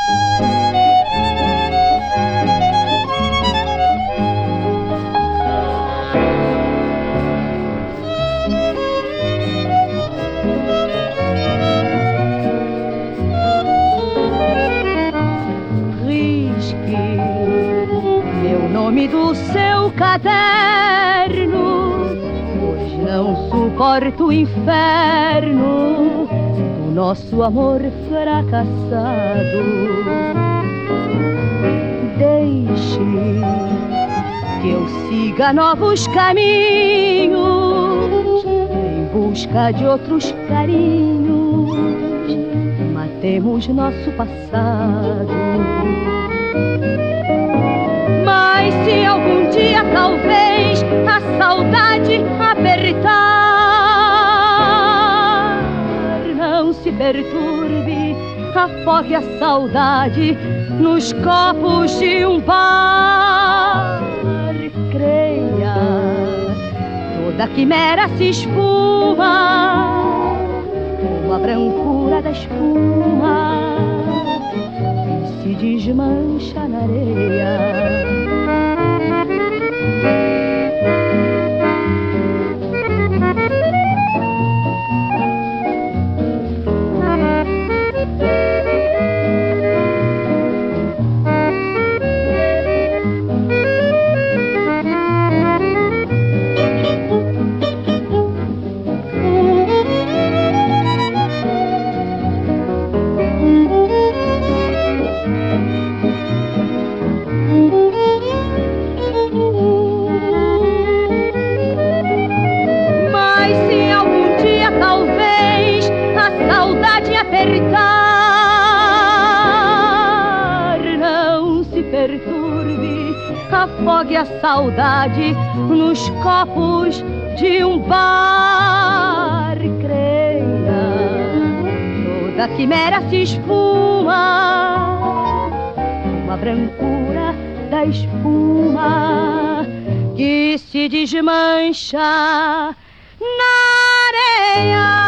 Nome do seu caderno, pois não suporto o inferno do nosso amor fracassado. Deixe que eu siga novos caminhos em busca de outros carinhos. Matemos nosso passado. Mas se algum dia talvez a saudade apertar, não se perturbe, afogue a saudade nos copos de um bar. Creia, toda quimera se esfuma como a brancura da espuma que se desmancha na areia. Apertar, não se perturbe, afogue a saudade nos copos de um bar. Creia, toda quimera se esfuma como a brancura da espuma que se desmancha na areia.